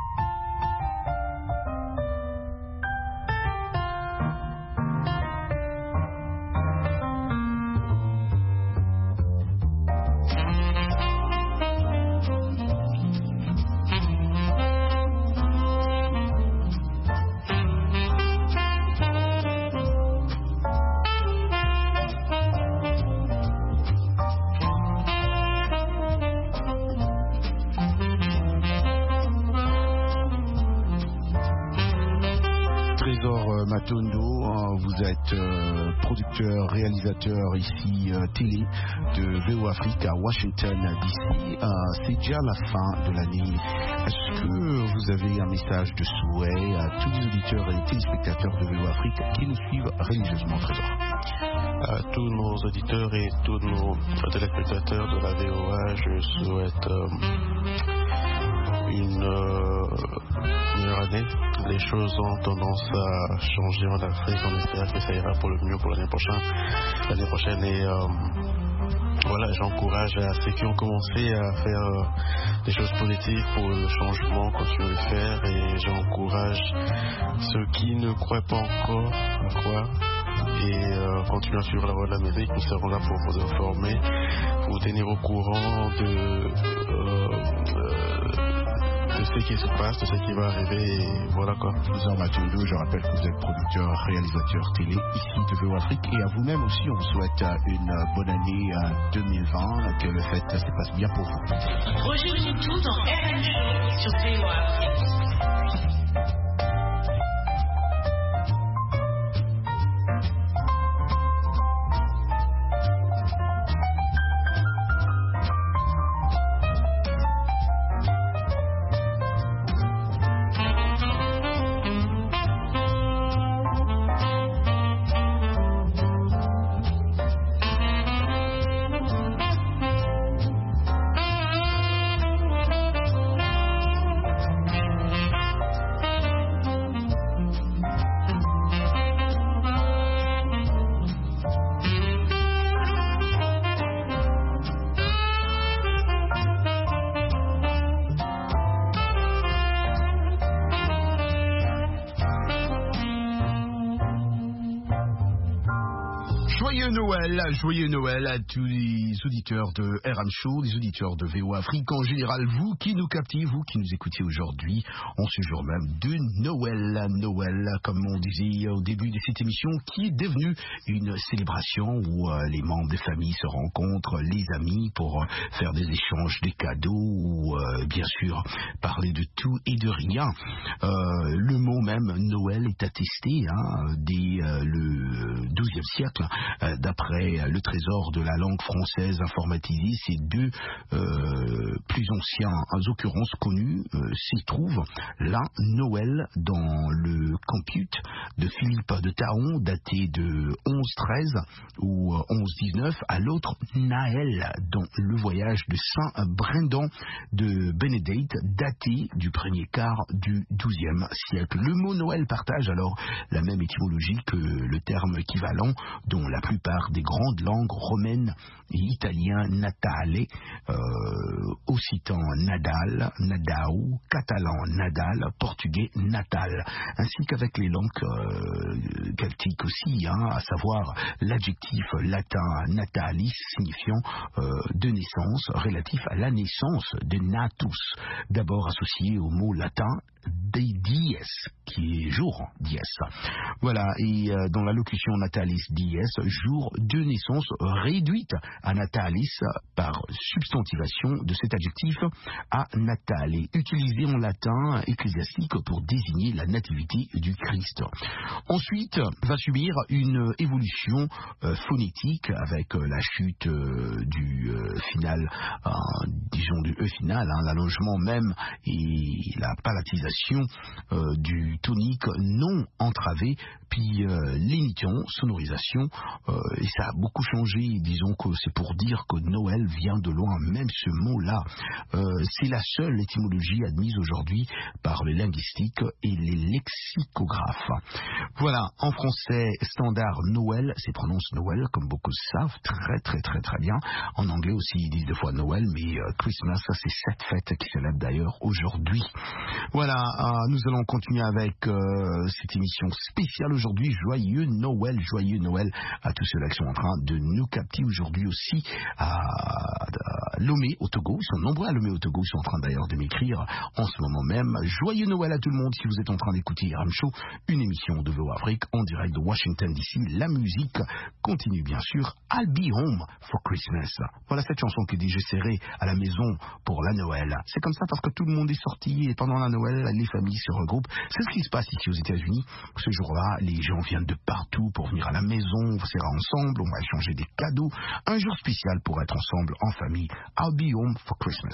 Matondo, vous êtes euh, producteur, réalisateur ici euh, télé de V O Afrique à Washington D C. Euh, c'est déjà la fin de l'année. Est-ce que vous avez un message de souhait à tous les auditeurs et téléspectateurs de V O Afrique qui nous suivent religieusement, Trésor? À tous nos auditeurs et tous nos téléspectateurs de la V O A, je souhaite euh, une euh, meilleure année. Les choses ont tendance à changer en Afrique. On espère que ça ira pour le mieux pour l'année prochaine. L'année prochaine et euh, voilà, j'encourage à ceux qui ont commencé à faire euh, des choses positives pour le changement, continuer de le faire, et j'encourage ceux qui ne croient pas encore à croire et euh, continuer à suivre la voie de l'Amérique. Nous serons là pour vous informer, pour vous tenir au courant de euh, euh, de ce qui se passe, de ce qui va arriver, et voilà quoi. Trésor Matondo, je rappelle que vous êtes producteur, réalisateur télé ici de V O Afrique, et à vous-même aussi on vous souhaite une bonne année deux mille vingt, que le fête se passe bien pour vous. Rejoignez tout dans R M Show sur V O Afrique. Joyeux Noël, joyeux Noël à tous les auditeurs de R M Show, les auditeurs de V O Afrique en général, vous qui nous captez, vous qui nous écoutez aujourd'hui, en ce jour même de Noël. Noël, comme on disait au début de cette émission, qui est devenue une célébration où euh, les membres des familles se rencontrent, les amis, pour faire des échanges, des cadeaux, ou euh, bien sûr parler de tout et de rien. Euh, le mot même Noël est attesté hein, dès euh, le douzième siècle. Euh, d'après le trésor de la langue française informatisée, ces deux euh, plus anciens occurrences connues euh, s'y trouvent. L'un, Noël, dans le compute de Philippe de Taon, daté de onze treize ou onze dix-neuf, à l'autre, Naël, dans le voyage de Saint Brendan de Bénédicte, daté du premier quart du douzième siècle. Le mot Noël partage alors la même étymologie que le terme équivalent, dont la plupart des grandes langues romaines et italien natale, euh, occitan nadal, nadao, catalan nadal, portugais natal, ainsi qu'avec les langues euh, celtiques aussi, hein, à savoir l'adjectif latin natalis signifiant euh, de naissance, relatif à la naissance de natus, d'abord associé au mot latin des dies, qui est jour, dies. Voilà, et euh, dans la locution natalis dies, jour de naissance réduite à natalis par substantivation de cet adjectif à natale, utilisé en latin ecclésiastique pour désigner la nativité du Christ. Ensuite, va subir une évolution euh, phonétique avec euh, la chute euh, du euh, final, euh, disons du E final, hein, l'allongement même et la palatisation euh, du tonique non entravé, puis euh, l'énition, sonorisation, euh, et ça a beaucoup changé. Disons que c'est pour dire que Noël vient de loin, même ce mot-là. Euh, c'est la seule étymologie admise aujourd'hui par les linguistiques et les lexicographes. Voilà, en français standard, Noël, c'est prononce Noël, comme beaucoup savent, très très très très bien. En anglais aussi, ils disent deux fois Noël, mais euh, Christmas, ça c'est cette fête qui célèbre d'ailleurs aujourd'hui. Voilà, euh, nous allons continuer avec euh, cette émission spéciale aujourd'hui. Joyeux Noël, joyeux Noël à tous ceux-là qui sont en train de nous capter aujourd'hui aussi à, à Lomé au Togo. Ils sont nombreux à Lomé au Togo, ils sont en train d'ailleurs de m'écrire en ce moment même. Joyeux Noël à tout le monde si vous êtes en train d'écouter R M Show, une émission de V O Afrique en direct de Washington D C. La musique continue bien sûr. I'll be home for Christmas. Voilà cette chanson qui dit je serai à la maison pour la Noël. C'est comme ça parce que tout le monde est sorti et pendant la Noël, les familles se regroupent. C'est ce qui se passe ici aux États-Unis. Ce jour-là, les gens viennent de partout pour venir à la maison, on sera ensemble, on va échanger des cadeaux. Un jour spécial pour être ensemble en famille. I'll be home for Christmas.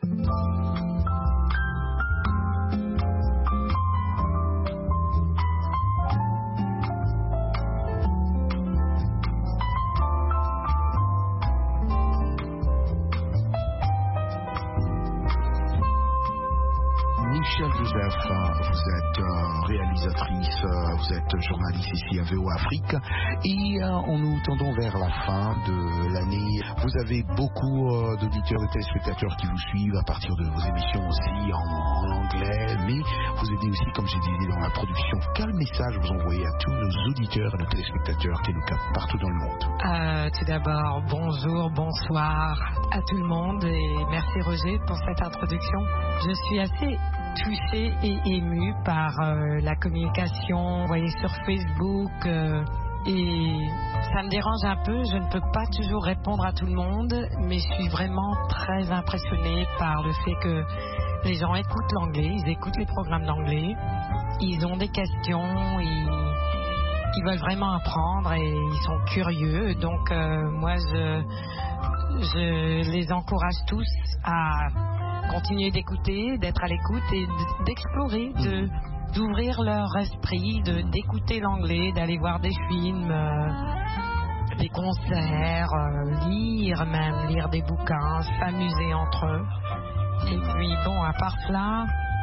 Michel Joseph, vous êtes euh, réalisatrice, euh, vous êtes journaliste ici à V O Afrique et euh, en nous tendons vers la fin de l'année. Vous avez beaucoup euh, d'auditeurs et téléspectateurs qui vous suivent à partir de vos émissions aussi en, en anglais, mais vous aidez aussi, comme je disais dans la production. Quel message vous envoyez à tous nos auditeurs et nos téléspectateurs qui nous captent partout dans le monde? euh, Tout d'abord, bonjour, bonsoir à tout le monde et merci Roger pour cette introduction. Je suis assez touchée et émue par euh, la communication envoyée sur Facebook euh, et ça me dérange un peu. Je ne peux pas toujours répondre à tout le monde, mais je suis vraiment très impressionnée par le fait que les gens écoutent l'anglais, ils écoutent les programmes d'anglais, ils ont des questions, ils, ils veulent vraiment apprendre et ils sont curieux. Donc euh, moi je, je les encourage tous à continuer d'écouter, d'être à l'écoute et d'explorer, de, d'ouvrir leur esprit, de, d'écouter l'anglais, d'aller voir des films, euh, des concerts, euh, lire même, lire des bouquins, s'amuser entre eux. Et puis bon, à part cela,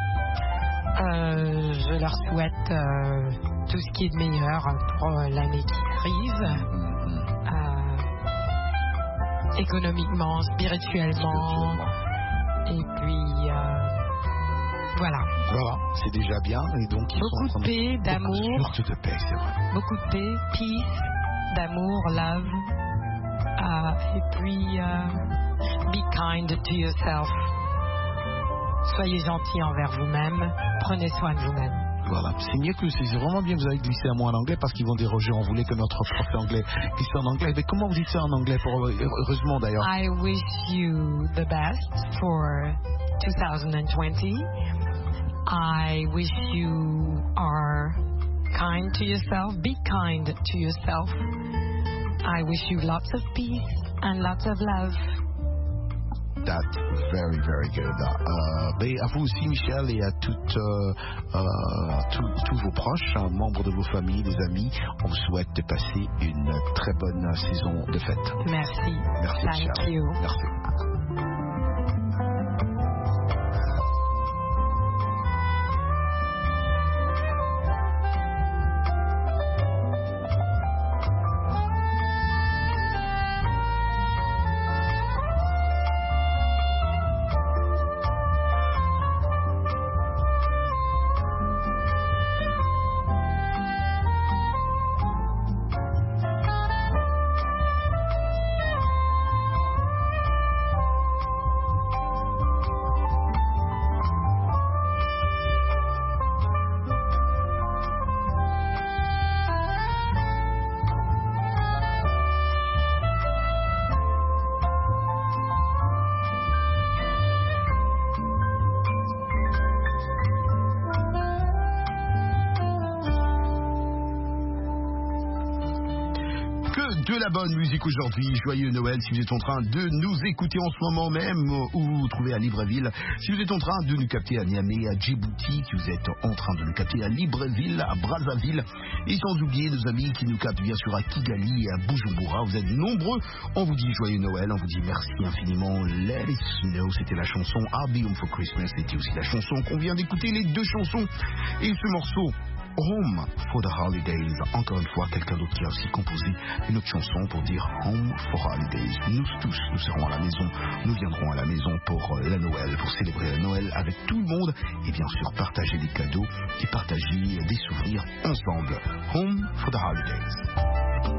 euh, je leur souhaite euh, tout ce qui est de meilleur pour euh, l'année qui arrive, euh, économiquement, spirituellement. Et puis, euh, voilà. Voilà, c'est déjà bien. Et donc, ils beaucoup sont en de paix, d'amour. Beaucoup de paix, c'est vrai. Beaucoup de paix, peace, d'amour, love. Uh, et puis, uh, be kind to yourself. Soyez gentil envers vous-même. Prenez soin de vous-même. Voilà, c'est mieux que c'est vraiment bien que vous avez glissé un mot en anglais parce qu'ils vont dire Roger, on voulait que notre prof d'anglais glisse en anglais. Mais comment vous dites ça en anglais pour, heureusement d'ailleurs? I wish you the best for twenty twenty. I wish you are kind to yourself. Be kind to yourself. I wish you lots of peace and lots of love. That's very, very good. Euh, ben, à vous aussi, Michel, et à toutes, euh, euh, tous, tous vos proches, hein, membres de vos familles, des amis, on vous souhaite de passer une très bonne saison de fête. Merci. Merci, Thank Michel. you. Merci. de la bonne musique aujourd'hui. Joyeux Noël si vous êtes en train de nous écouter en ce moment même ou vous vous trouvez à Libreville. Si vous êtes en train de nous capter à Niamey, à Djibouti, si vous êtes en train de nous capter à Libreville, à Brazzaville et sans oublier nos amis qui nous captent bien sûr à Kigali et à Bujumbura. Vous êtes nombreux. On vous dit joyeux Noël, on vous dit merci infiniment. Let it snow, c'était la chanson I'll Be Home for Christmas. C'était aussi la chanson qu'on vient d'écouter, les deux chansons. Et ce morceau Home for the Holidays. Encore une fois, quelqu'un d'autre qui a aussi composé une autre chanson pour dire Home for Holidays. Nous tous, nous serons à la maison. Nous viendrons à la maison pour la Noël, pour célébrer la Noël avec tout le monde et bien sûr partager des cadeaux et partager des souvenirs ensemble. Home for the Holidays.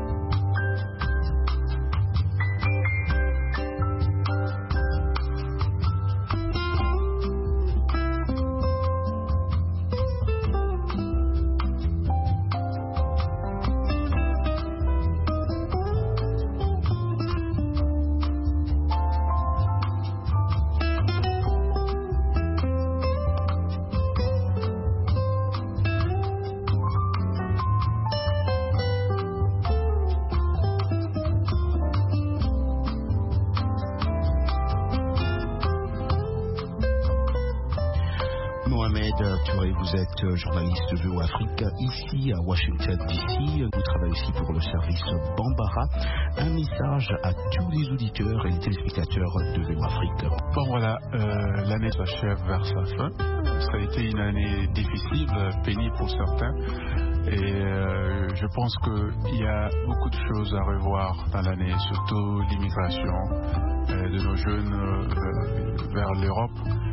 Vous êtes journaliste de V O Afrique ici à Washington D C. Vous travaillez aussi pour le service Bambara. Un message à tous les auditeurs et les téléspectateurs de V O Afrique. Bon voilà, euh, l'année s'achève vers sa fin. Ça a été une année difficile, pénible pour certains. Et euh, je pense qu'il y a beaucoup de choses à revoir dans l'année, surtout l'immigration euh, de nos jeunes euh, vers l'Europe.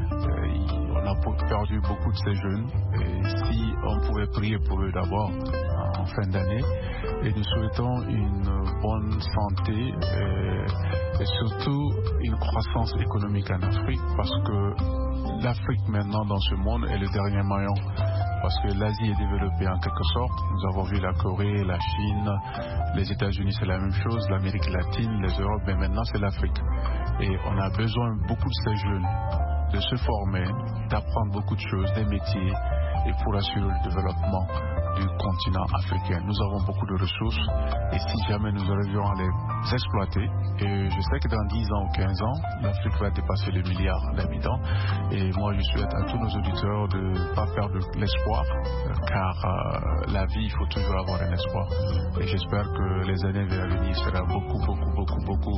Euh, on a perdu beaucoup de ces jeunes et si on pouvait prier pour eux d'abord en fin d'année et nous souhaitons une bonne santé et, et surtout une croissance économique en Afrique parce que l'Afrique maintenant dans ce monde est le dernier maillon parce que l'Asie est développée en quelque sorte. Nous avons vu la Corée, la Chine, les États-Unis c'est la même chose, l'Amérique latine, les Europes, mais maintenant c'est l'Afrique et on a besoin beaucoup de ces jeunes de se former, d'apprendre beaucoup de choses, des métiers et pour assurer le développement du continent africain. Nous avons beaucoup de ressources et si jamais nous arrivions à les exploiter, et je sais que dans dix ans ou quinze ans, l'Afrique va dépasser le milliard d'habitants et moi je souhaite à tous nos auditeurs de ne pas perdre l'espoir car euh, la vie, il faut toujours avoir un espoir et j'espère que les années à venir seront beaucoup, beaucoup, beaucoup, beaucoup,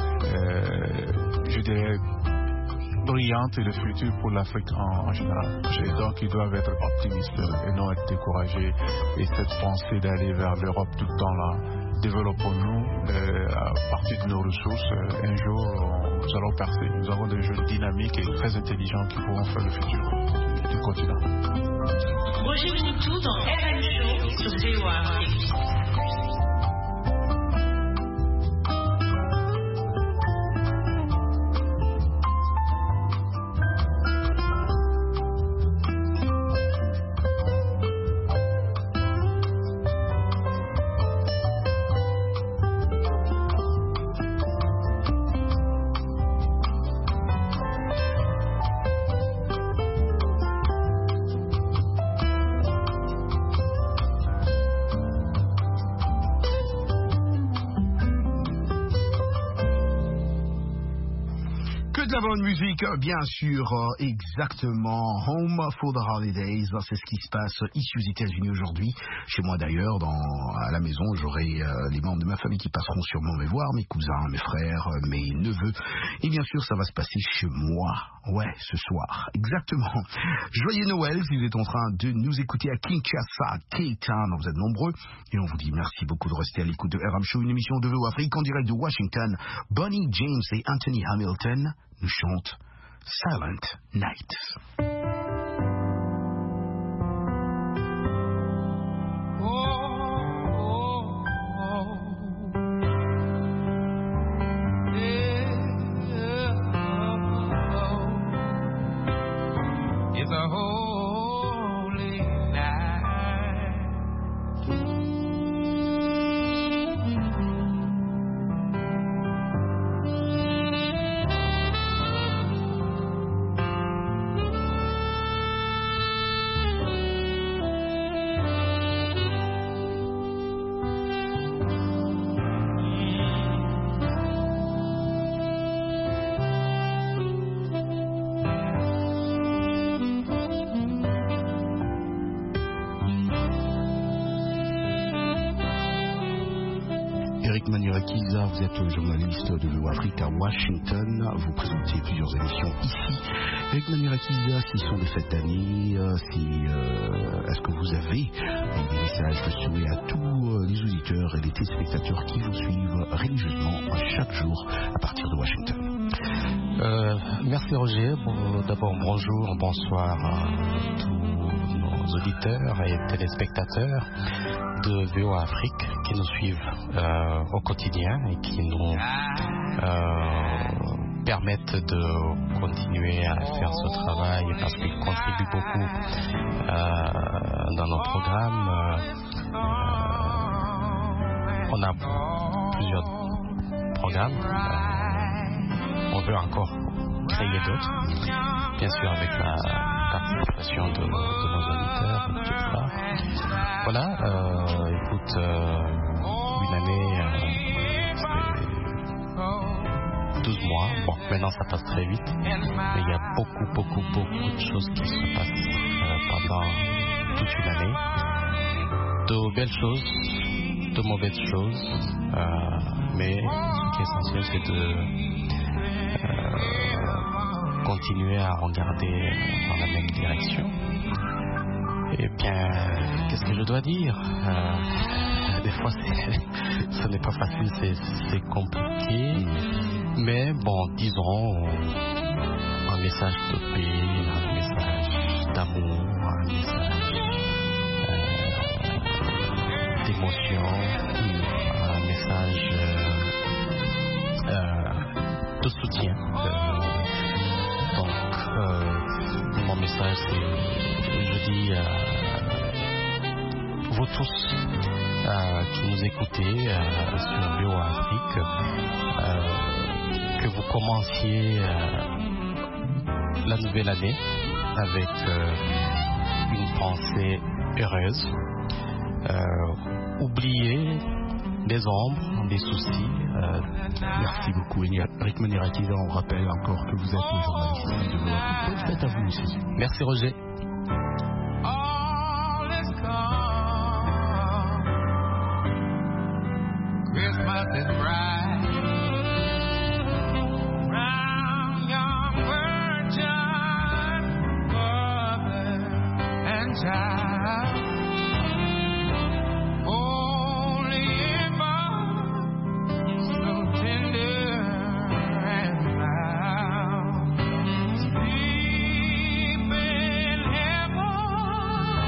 euh, je dirais, brillante et le futur pour l'Afrique en, en général. Et donc ils doivent être optimistes et non être découragés. Et cette pensée d'aller vers l'Europe tout le temps là, développons-nous euh, à partir de nos ressources. Euh, un jour, on, nous allons percer. Nous avons des jeunes dynamiques et très intelligents qui pourront faire le futur du, du continent. Roger Moutou dans R N Show sur V O Afrique. La bonne musique, bien sûr, exactement. Home for the Holidays, c'est ce qui se passe ici aux États-Unis aujourd'hui. Chez moi d'ailleurs, dans, à la maison, j'aurai euh, les membres de ma famille qui passeront sûrement me voir, mes cousins, mes frères, mes neveux. Et bien sûr, ça va se passer chez moi. Ouais, ce soir, exactement. Joyeux Noël, si vous êtes en train de nous écouter à Kinshasa, Cape Town, vous êtes nombreux. Et on vous dit merci beaucoup de rester à l'écoute de R M Show, une émission de V O Afrique en direct de Washington. Bonnie James et Anthony Hamilton nous chantent Silent Night. Thank you. Eric Manirakiza, vous êtes journaliste de V O A Afrique à Washington. Vous présentez plusieurs émissions ici. Eric Manirakiza, s'ils sont des fêtes d'année, si, euh, est-ce que vous avez des messages de souhait à tous les auditeurs et les téléspectateurs qui vous suivent religieusement chaque jour à partir de Washington? euh, Merci Roger. Bon, d'abord bonjour, bonsoir à tous nos auditeurs et téléspectateurs de V O A Afrique qui nous suivent euh, au quotidien et qui nous euh, permettent de continuer à faire ce travail parce qu'ils contribuent beaucoup euh, dans nos programmes. Euh, on a plusieurs programmes. Euh, on veut encore créer d'autres, bien sûr avec la participation de, de nos auditeurs, et cetera. Voilà, euh, écoute, euh, une année, euh, c'est douze mois. Bon, maintenant ça passe très vite, mais il y a beaucoup, beaucoup, beaucoup de choses qui se passent euh, pendant toute une année. De belles choses, de mauvaises choses, euh, mais ce qui est essentiel, c'est de euh, continuer à regarder dans la même direction. Eh bien, qu'est-ce que je dois dire? euh, Des fois, ce n'est pas facile, c'est, c'est compliqué. Mais bon, disons, un message de paix, un message d'amour, un message euh, d'émotion, un message euh, euh, de soutien. Euh, donc, euh, mon message, c'est, je dis, euh, vous tous euh, qui nous écoutez euh, sur V O A Afrique, euh, que vous commenciez euh, la nouvelle année avec euh, une pensée heureuse. Euh, oubliez les ombres, les soucis. Euh, Merci beaucoup, Eric Manirakiza. On rappelle encore que vous êtes le journaliste de V O A Afrique. Bonne fête à vous aussi. Merci Roger. Christmas is bright round young virgin, mother and child. Only infant, so tender and mild, sleep in heaven,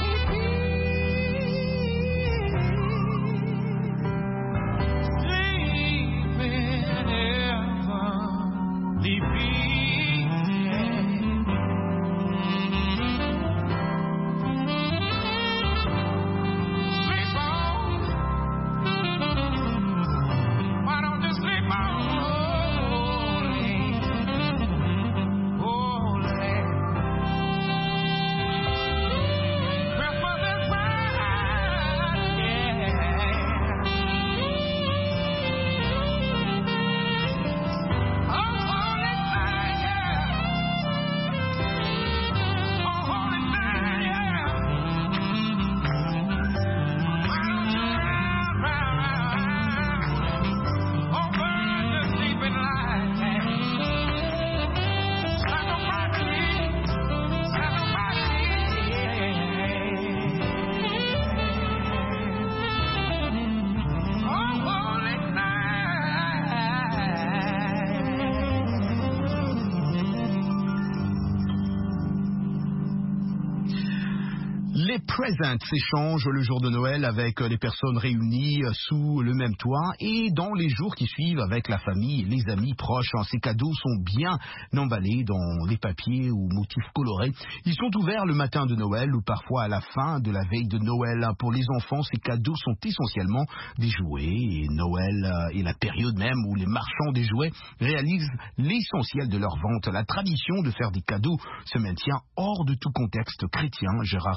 Les Presents s'échangent le jour de Noël avec les personnes réunies sous le même toit et dans les jours qui suivent avec la famille, les amis proches. Ces cadeaux sont bien emballés dans des papiers ou motifs colorés. Ils sont ouverts le matin de Noël ou parfois à la fin de la veille de Noël. Pour les enfants, ces cadeaux sont essentiellement des jouets et Noël est la période même où les marchands des jouets réalisent l'essentiel de leur vente. La tradition de faire des cadeaux se maintient hors de tout contexte chrétien. Gérard Bétoud,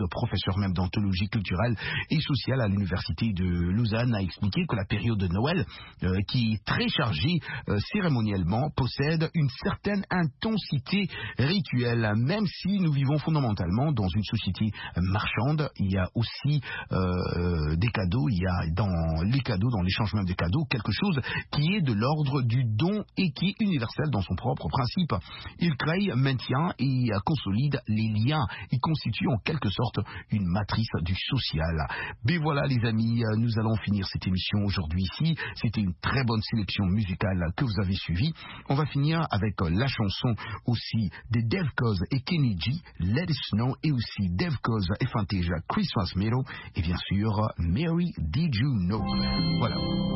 Claude, professeur même d'anthologie culturelle et sociale à l'université de Lausanne, a expliqué que la période de Noël, euh, qui est très chargée euh, cérémoniellement, possède une certaine intensité rituelle. Même si nous vivons fondamentalement dans une société marchande, il y a aussi euh, des cadeaux, il y a dans les cadeaux, dans l'échange même des cadeaux, quelque chose qui est de l'ordre du don et qui est universel dans son propre principe. Il crée, maintient et consolide les liens. Il constitue en quelque sorte une matrice du social. Mais voilà les amis, nous allons finir cette émission aujourd'hui ici. C'était une très bonne sélection musicale que vous avez suivie. On va finir avec la chanson aussi des Devcos et Kenny G, Let It Snow, et aussi Devcos et Fantasia, Christmas Meadow, et bien sûr Mary Did You Know. Voilà.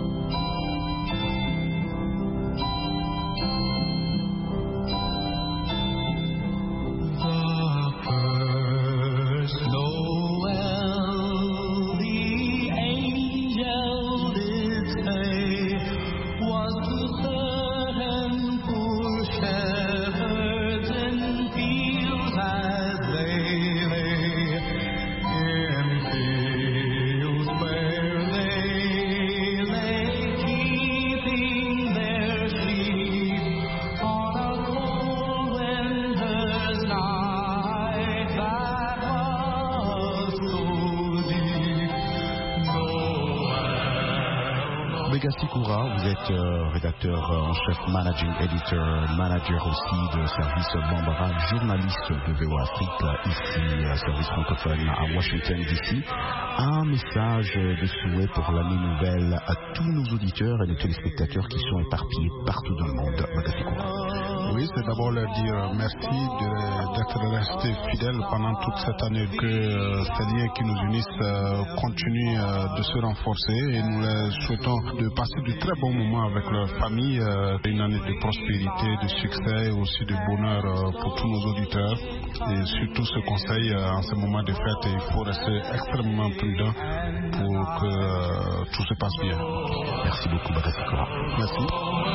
Sikura, vous êtes euh, rédacteur euh, en chef, managing editor, manager aussi de service Bambara, journaliste de V O A Afrique, ici, euh, service francophone à Washington D C. Un message de souhait pour l'année nouvelle à tous nos auditeurs et nos téléspectateurs qui sont éparpillés partout dans le monde. Sikura. Oui, c'est d'abord leur dire merci d'être restés fidèles pendant toute cette année, que euh, ces liens qui nous unissent euh, continuent euh, de se renforcer, et nous les souhaitons de passer de très bons moments avec leur famille, euh, une année de prospérité, de succès et aussi de bonheur euh, pour tous nos auditeurs. Et surtout ce conseil euh, en ce moment de fête, il faut rester extrêmement prudent pour que euh, tout se passe bien. Merci beaucoup, Sikura. Merci.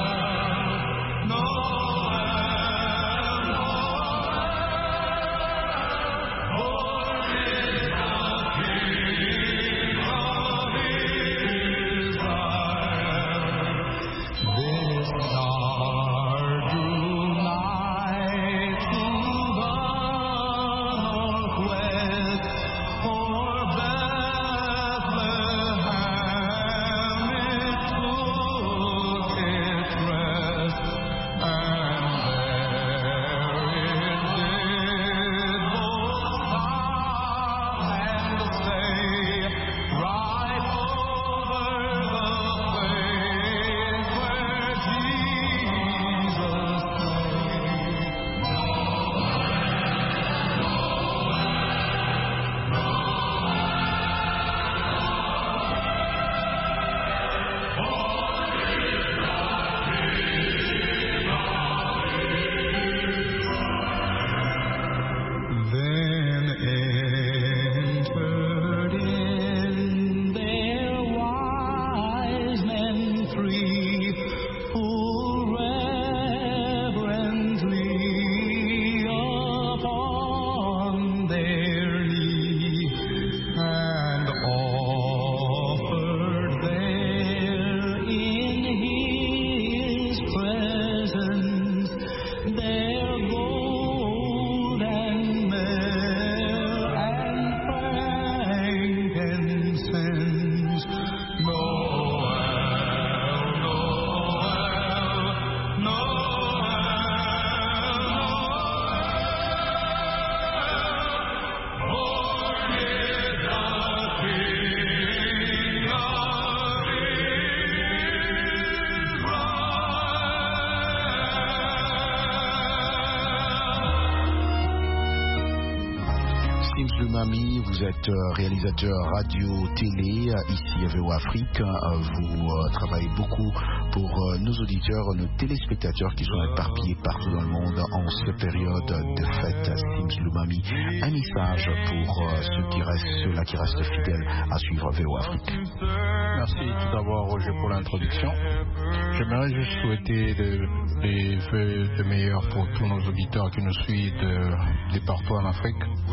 Vous êtes réalisateur radio-télé ici à V O A Afrique. Vous travaillez beaucoup pour nos auditeurs, nos téléspectateurs qui sont éparpillés partout dans le monde en cette période de fête. Sims Lumami, un message pour ceux qui restent, ceux-là qui restent fidèles à suivre V O A Afrique. Merci tout d'abord Roger pour l'introduction. J'aimerais juste souhaiter de, des vœux de meilleurs pour tous nos auditeurs qui nous suivent de, de partout en Afrique.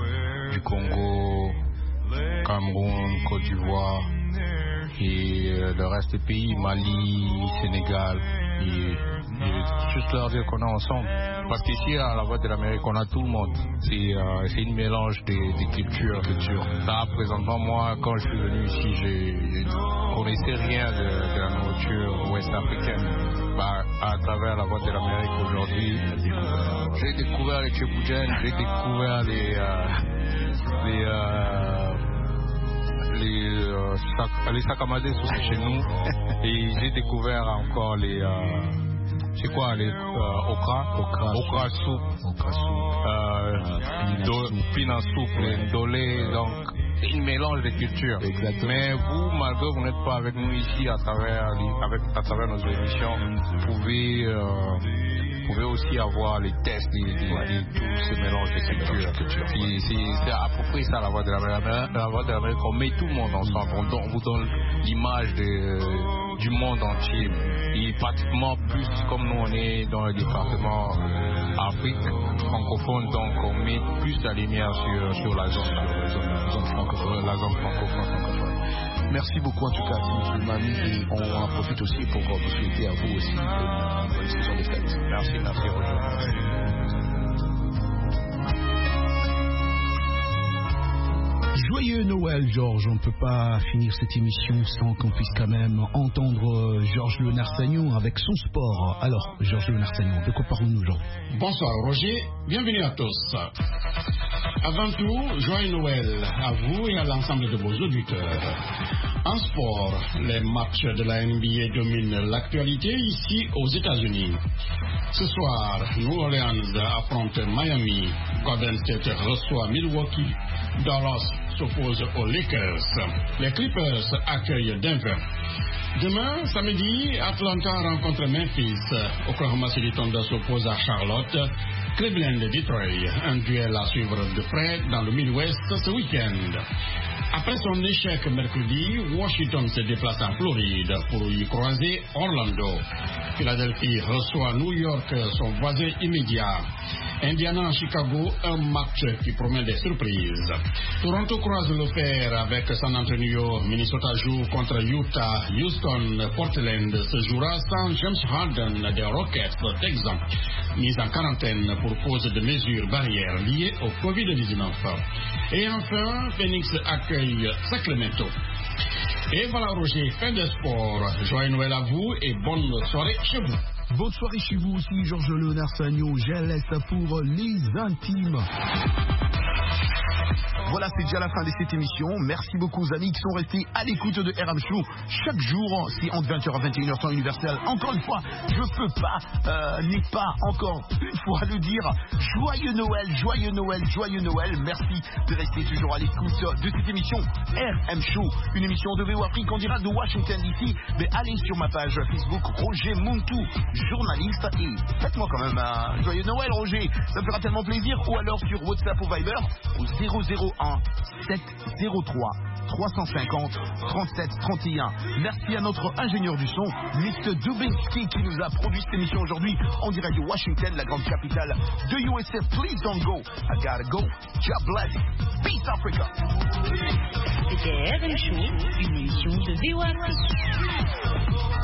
du Congo, Cameroun, Côte d'Ivoire et euh, le reste des pays, Mali, Sénégal. Et, et juste leur dire qu'on est ensemble. Parce qu'ici, à la Voix de l'Amérique, on a tout le monde. C'est euh, c'est une mélange des, des cultures. cultures. Là, présentement, moi, quand je suis venu ici, je ne connaissais rien de, de la nourriture ouest-africaine. Bah, à travers la Voix de l'Amérique aujourd'hui, j'ai découvert les tchéboudiennes, j'ai découvert les... Euh, les euh, les, euh, sac, les sakamadés sont chez nous et j'ai découvert encore les euh, c'est quoi les euh, okra okra, okra soup okra soup euh, do, pina soup les ndolé, donc c'est une mélange de cultures. Exactement. Mais vous, malgré que vous n'êtes pas avec nous ici à travers avec à travers nos émissions, vous pouvez euh, vous pouvez aussi avoir les tests de, de, de, de tout ce mélange de cultures. C'est à peu près ça la Voix de l'Amérique. La Voix de l'Amérique, on met tout le monde ensemble. On, on vous donne l'image du monde entier. Et pratiquement plus comme nous on est dans le département Afrique francophone, donc on met plus la lumière sur, sur la zone, la zone, la zone francophone, la zone francophone, francophone. Merci beaucoup en tout cas, M. Mami, et on en profite aussi pour vous souhaiter à vous aussi une bonne saison de fête. Merci, merci Roger. Joyeux Noël, Georges. On ne peut pas finir cette émission sans qu'on puisse quand même entendre Georges Léonard Sagnon avec son sport. Alors, Georges Léonard Sagnon, de quoi parlons-nous aujourd'hui? Bonsoir Roger, bienvenue à tous. Avant tout, joyeux Noël à vous et à l'ensemble de vos auditeurs. En sport, les matchs de la N B A dominent l'actualité ici aux États-Unis. Ce soir, New Orleans affronte Miami, Golden State reçoit Milwaukee, Dallas s'oppose aux Lakers, les Clippers accueillent Denver. Demain, samedi, Atlanta rencontre Memphis, Oklahoma City Thunder s'oppose à Charlotte, Cleveland Detroit, un duel à suivre de près dans le Midwest ce week-end. Après son échec mercredi, Washington se déplace en Floride pour y croiser Orlando. Philadelphie reçoit New York, son voisin immédiat. Indiana, Chicago, un match qui promet des surprises. Toronto croise le fer avec San Antonio. Minnesota joue contre Utah. Houston, Portland se jouera sans James Harden des Rockets d'exemple, mis en quarantaine pour cause de mesures barrières liées au covid dix-neuf. Et enfin, Phoenix accueille Sacramento. Et voilà Roger, fin de sport. Joyeux Noël à vous et bonne soirée chez vous. Bonne soirée chez vous aussi, Georges Léonard Sagnon. Je laisse pour les intimes. Voilà, c'est déjà la fin de cette émission. Merci beaucoup aux amis qui sont restés à l'écoute de R M Show. Chaque jour, c'est entre vingt heures à vingt et une heures temps universel. Encore une fois, je ne peux pas, euh, n'est pas encore une fois le dire. Joyeux Noël, joyeux Noël, joyeux Noël. Merci de rester toujours à l'écoute de cette émission R M Show. Une émission de V O Afrique, on dira de Washington D C. Mais allez sur ma page Facebook, Roger Muntu, journaliste. Et faites-moi quand même un joyeux Noël, Roger. Ça me fera tellement plaisir. Ou alors sur WhatsApp ou Viber au zéro zéro un sept zéro trois trois cent cinquante trente-sept trente et un. Merci à notre ingénieur du son, mister Dubinsky, qui nous a produit cette émission aujourd'hui en direct de Washington, la grande capitale de U S A. Please don't go, I gotta go. God bless. Peace Africa. C'était R M Show, une émission de V O Afrique.